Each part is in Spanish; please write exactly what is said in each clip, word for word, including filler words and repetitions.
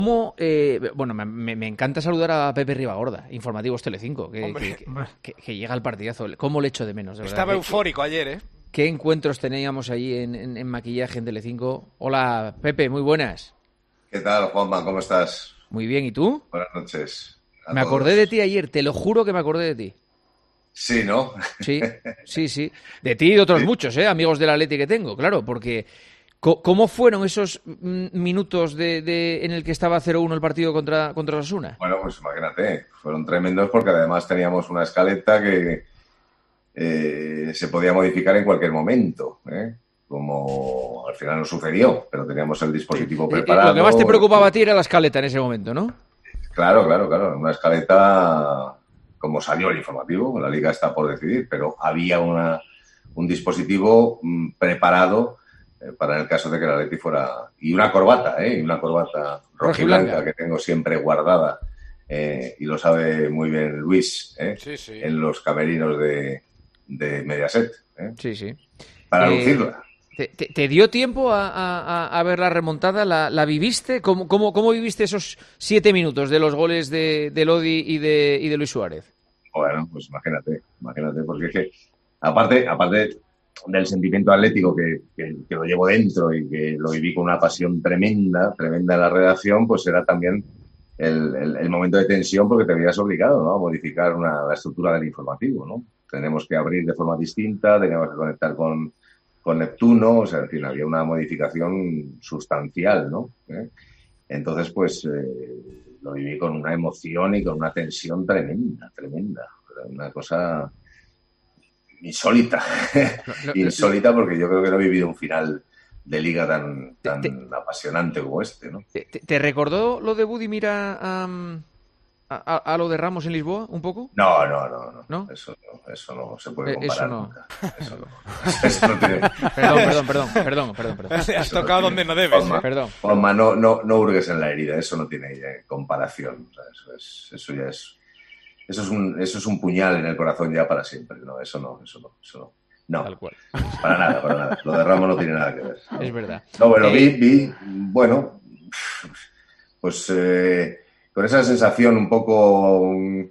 ¿Cómo, eh, bueno, me, me encanta saludar a Pepe Ribagorda, Informativos Telecinco, que, que, que, que, que llega al partidazo. ¿Cómo le echo de menos? De verdad. Estaba ¿Qué, eufórico qué, ayer, ¿eh? ¿Qué encuentros teníamos allí en, en, en maquillaje en Telecinco? Hola, Pepe, muy buenas. ¿Qué tal, Juanma? ¿Cómo estás? Muy bien, ¿y tú? Buenas noches. Me todos. acordé de ti ayer, te lo juro que me acordé de ti. Sí, ¿no? Sí, sí, sí. De ti y de otros sí. muchos, ¿eh? Amigos del Atleti que tengo, claro, porque... ¿Cómo fueron esos minutos de, de, en el que estaba cero uno el partido contra, contra Osasuna? Bueno, pues imagínate, fueron tremendos porque además teníamos una escaleta que eh, se podía modificar en cualquier momento, ¿eh? Como al final no sucedió, pero teníamos el dispositivo sí. preparado. Lo que más te preocupaba a ti era la escaleta en ese momento, ¿no? Claro, claro, claro. Una escaleta, como salió el informativo, la Liga está por decidir, pero había una, un dispositivo mmm, preparado para el caso de que el Atleti fuera... Y una corbata, ¿eh? Y una corbata rojiblanca que tengo siempre guardada, eh, y lo sabe muy bien Luis, ¿eh? Sí, sí. En los camerinos de, de Mediaset, ¿eh? Sí, sí. Para eh, lucirla. ¿te, te, ¿Te dio tiempo a, a, a ver la remontada? ¿La, la viviste? ¿Cómo, cómo, ¿Cómo viviste esos siete minutos de los goles de, de Lodi y de, y de Luis Suárez? Bueno, pues imagínate, imagínate, porque es que, aparte... aparte del sentimiento atlético que, que, que lo llevo dentro y que lo viví con una pasión tremenda, tremenda en la redacción, pues era también el, el, el momento de tensión porque te veías obligado, ¿no?, a modificar una, la estructura del informativo, ¿no? Tenemos que abrir de forma distinta, teníamos que conectar con, con Neptuno, o sea, en fin, había una modificación sustancial, ¿no? ¿Eh? Entonces, pues, eh, lo viví con una emoción y con una tensión tremenda, tremenda. Una cosa... insólita, insólita porque yo creo que no he vivido un final de liga tan, tan te, apasionante como este, ¿no? ¿Te, te recordó lo de Budimir a, a, a lo de Ramos en Lisboa un poco? No, no, no, no, ¿no? Eso, no, eso no se puede comparar eso no. nunca. Eso no. Eso no tiene... Perdón, perdón, perdón, perdón, perdón, perdón. Has eso tocado no donde tiene... no debes. Juanma, ¿eh? Perdón. Juanma, no, no, no hurgues en la herida, eso no tiene eh, comparación. O sea, eso, es, eso ya es... Eso es, un, eso es un puñal en el corazón ya para siempre. No, eso no, eso no, eso no. No, tal cual. Para nada, para nada. Lo de Ramos no tiene nada que ver. ¿No? Es verdad. No, bueno, eh... vi, vi, bueno, pues eh, con esa sensación un poco um,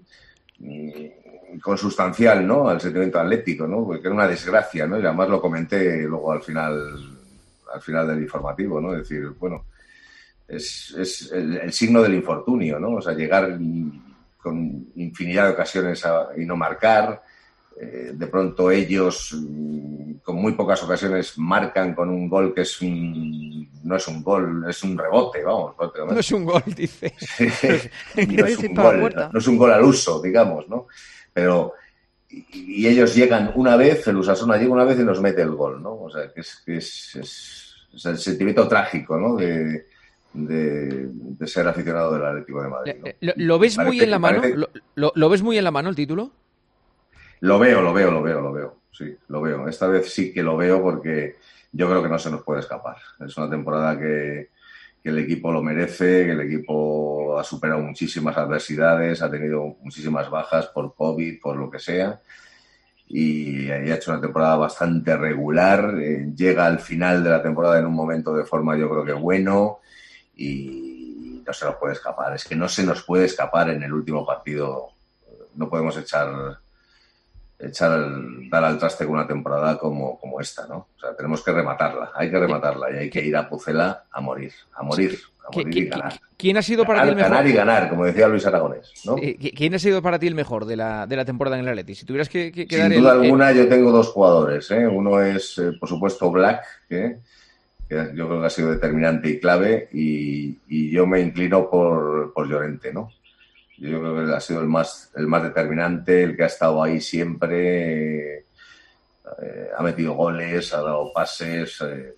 consustancial, ¿no?, al sentimiento atlético, ¿no?, porque era una desgracia, ¿no?, y además lo comenté luego al final, al final del informativo, ¿no?, es decir, bueno, es, es el, el signo del infortunio, ¿no?, o sea, llegar con infinidad de ocasiones a, y no marcar. Eh, de pronto ellos, con muy pocas ocasiones, marcan con un gol que es un, no es un gol, es un rebote, vamos. No es un gol, dice. Sí, no, es un gol, no, no es un gol al uso, digamos, ¿no? Pero, y, y ellos llegan una vez, el Osasuna llega una vez y nos mete el gol, ¿no? O sea, que es, que es, es, es el sentimiento trágico, ¿no?, de... De, de ser aficionado del Atlético de Madrid, ¿no? ¿Lo, lo ves parece, muy en la mano? parece... ¿Lo, lo, ¿Lo ves muy en la mano el título? Lo veo, lo veo, lo veo, lo veo. Sí, lo veo. Esta vez sí que lo veo porque yo creo que no se nos puede escapar. Es una temporada que, que el equipo lo merece, que el equipo ha superado muchísimas adversidades, ha tenido muchísimas bajas por COVID, por lo que sea, y ha hecho una temporada bastante regular. Eh, llega al final de la temporada en un momento de forma, yo creo que bueno, y no se nos puede escapar. Es que no se nos puede escapar en el último partido. No podemos echar... echar el, dar al traste con una temporada como, como esta, ¿no? O sea, tenemos que rematarla, hay que rematarla y hay que ir a Pucela a morir, a morir, a morir y ganar. ¿Quién ha sido para ganar, ti el mejor? Ganar y ganar, como decía Luis Aragonés, ¿no? ¿Quién ha sido para ti el mejor de la, de la temporada en el Atleti? Si tuvieras que, que, que Sin dar duda el, alguna el... yo tengo dos jugadores, ¿eh? Uno es, eh, por supuesto, Black, ¿eh? que yo creo que ha sido determinante y clave, y, y yo me inclino por, por Llorente, ¿no? Yo creo que ha sido el más, el más determinante, el que ha estado ahí siempre, eh, ha metido goles, ha dado pases. Eh.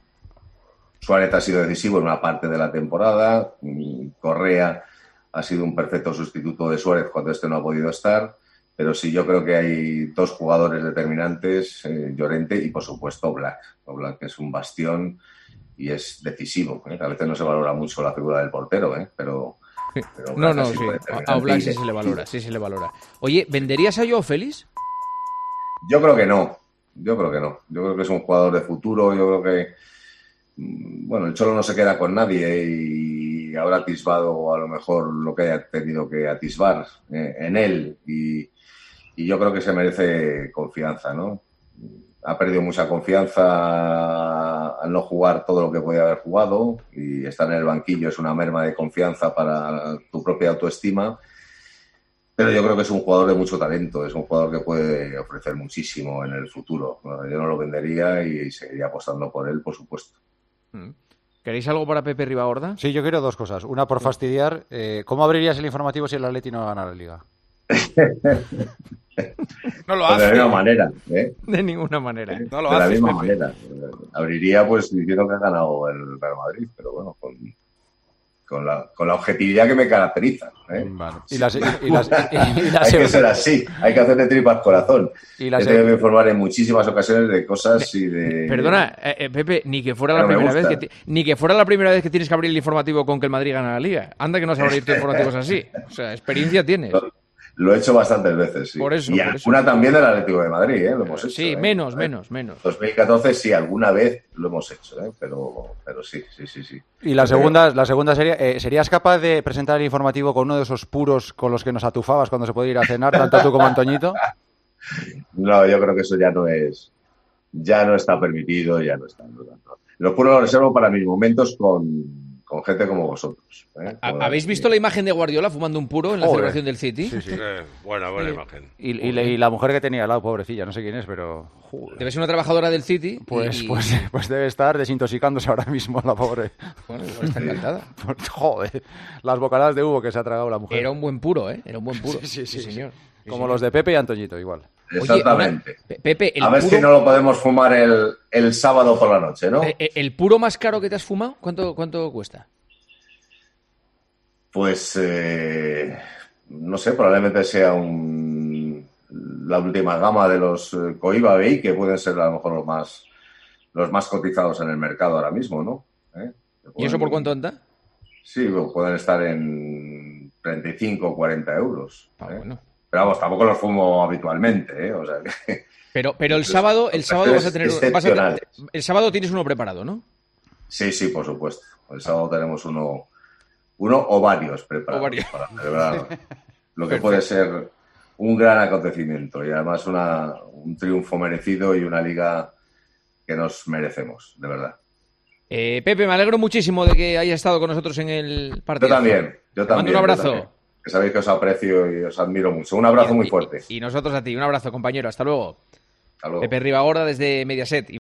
Suárez ha sido decisivo en una parte de la temporada. Correa ha sido un perfecto sustituto de Suárez cuando este no ha podido estar. Pero sí, yo creo que hay dos jugadores determinantes, eh, Llorente y, por supuesto, Black. Black es un bastión y es decisivo, ¿eh? A veces no se valora mucho la figura del portero, ¿eh? pero... Pero no, no, sí. A Oblak sí se le valora, sí se le valora. Oye, ¿venderías a Joao Félix? Yo creo que no. Yo creo que no. Yo creo que es un jugador de futuro. Yo creo que, bueno, el Cholo no se queda con nadie y habrá atisbado a lo mejor lo que haya tenido que atisbar eh, en él y, y yo creo que se merece confianza, ¿no? Ha perdido mucha confianza al no jugar todo lo que podía haber jugado y estar en el banquillo es una merma de confianza para tu propia autoestima. Pero yo creo que es un jugador de mucho talento, es un jugador que puede ofrecer muchísimo en el futuro. Yo no lo vendería y seguiría apostando por él, por supuesto. ¿Queréis algo para Pepe Ribagorda? Sí, yo quiero dos cosas. Una, por fastidiar, eh, ¿cómo abrirías el informativo si el Atleti no gana la Liga? No lo Pues hace. de la misma manera, ¿eh? De ninguna manera. No lo de la haces, misma Pepe. manera. Abriría pues diciendo que ha ganado el Real Madrid, pero bueno, con, con, la, con la objetividad que me caracteriza. ¿eh? Vale. Y las, y las, y las, hay que ser así, hay que hacer de tripas corazón. Y las, He tenido que informar en muchísimas ocasiones de cosas y de... Perdona, eh, eh, Pepe, ni que fuera la Pero me primera vez gusta. que ti- ni que fuera la primera vez que tienes que abrir el informativo con que el Madrid gana la Liga. Anda que no sabes abrir tus informativos así. O sea, experiencia tienes. Lo, lo he hecho bastantes veces, sí. Por eso, y por alguna eso. también del Atlético de Madrid, ¿eh? Lo hemos hecho. Sí, ¿eh? menos, ¿Eh? menos, menos. dos mil catorce sí, alguna vez lo hemos hecho, ¿eh? pero, pero sí, sí, sí, sí. y la segunda, la segunda sería, eh, ¿serías capaz de presentar el informativo con uno de esos puros con los que nos atufabas cuando se podía ir a cenar, tanto tú como Antoñito? No, yo creo que eso ya no es, ya no está permitido, ya no está. No, no. Lo puro lo reservo para mis momentos con, con gente como vosotros. ¿eh? ¿Ha- Como ¿Habéis la- visto la imagen de Guardiola fumando un puro en la Joder. celebración del City? Sí, sí. Eh, buena, buena imagen. Y, y, la- y la mujer que tenía al lado, pobrecilla, no sé quién es, pero... joder. Debe ser una trabajadora del City. Pues, y- pues, pues debe estar desintoxicándose ahora mismo la pobre. Bueno, igual está encantada. Pues, joder, las bocanadas de Hugo que se ha tragado la mujer. Era un buen puro, ¿eh? Era un buen puro. Sí, sí, sí, señor. Sí, Como señor. los de Pepe y Antoñito, igual. Oye, Exactamente. una- Pe- Pepe, el A ver puro, si no lo podemos fumar el, el sábado por la noche, ¿no? eh, eh, el puro más caro que te has fumado, ¿cuánto, cuánto cuesta? Pues eh, no sé, probablemente sea un, la última gama de los eh, Cohiba B I, que pueden ser a lo mejor los más los más cotizados en el mercado ahora mismo, ¿no? ¿Eh? ¿Y eso por cuánto anda? Sí, pueden estar en treinta y cinco o cuarenta euros. Ah, ¿eh? bueno. Pero vamos, tampoco los fumo habitualmente, ¿eh? O sea que... Pero, pero el Entonces, sábado, el sábado vas a tener, vas a tener- excepcionales. el sábado tienes uno preparado, ¿no? Sí, sí, por supuesto. El sábado tenemos uno, uno o varios preparados O varios. para celebrar lo que puede ser un gran acontecimiento y además una, un triunfo merecido y una liga que nos merecemos, de verdad. Eh, Pepe, me alegro muchísimo de que hayas estado con nosotros en el partido. Yo también, yo Te mando también. un yo abrazo. también. Que sabéis que os aprecio y os admiro mucho. Un abrazo muy fuerte. Y, y nosotros a ti. Un abrazo, compañero. Hasta luego. Hasta luego. Pepe Ribagorda desde Mediaset.